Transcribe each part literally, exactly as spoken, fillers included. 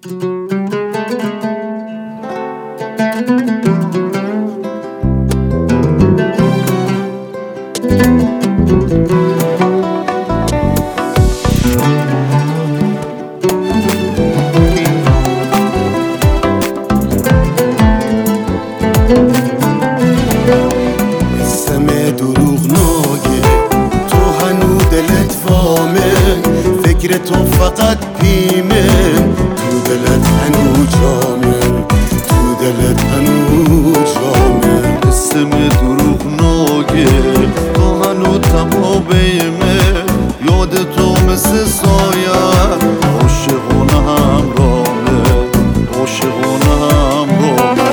اسم دروغ ناگه تو هنو دلت وامه، فکر تو فقط پیمه، تو دلت هنو جامه، تو دلت هنو جامه. اسم دروغ ناگه تو هنو تبابیمه، یاد تو مثل سایه عاشقانه همراهه، عاشقانه همراهه.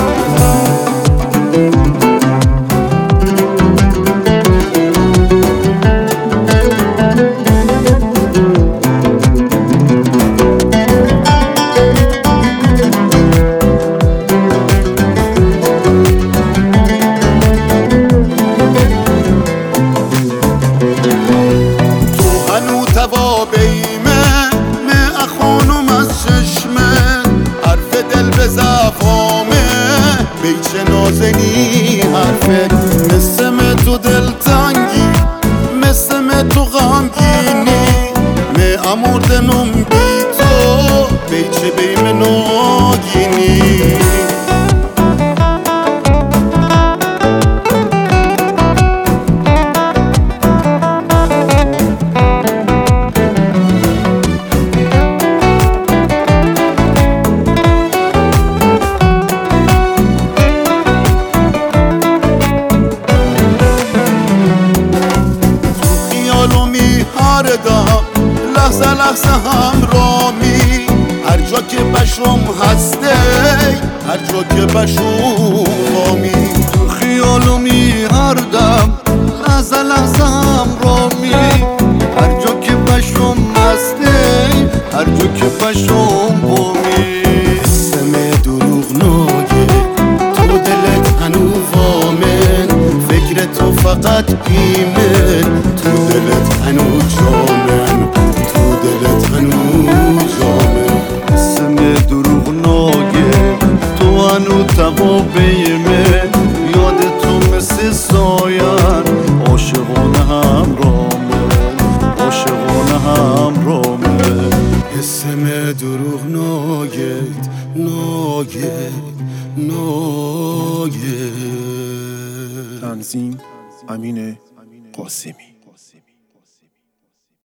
بیمه نه اخونم از چشمه، حرف دل به زفامه، بیچه نازنی حرفه. مثل تو دل تنگی، مثل تو غمگینی، نه اموردنم بی تو، بیچه بیمه ناگینی. لحظه لحظه همرامی، هر جا که بشم هسته، هر جا که بشم خامی. تو خیالومی هر دم، لحظه لحظه همرامی، هر جا که بشم هسته، هر جا که بشم خامی. اسم دروغ ناگه تو دلت هنو وامن، فکر تو فقط پیمه، تو دلت هنو جامن، تو دلت هنو جامن. اسم دروغ ناگه تو هنو تبابیمه، یاد تو مثل ساین عاشقانه همراهه، عاشقانه همراهه. اسم دروغ ناگه ناگه ناگه. تنظیم امین قاسمی.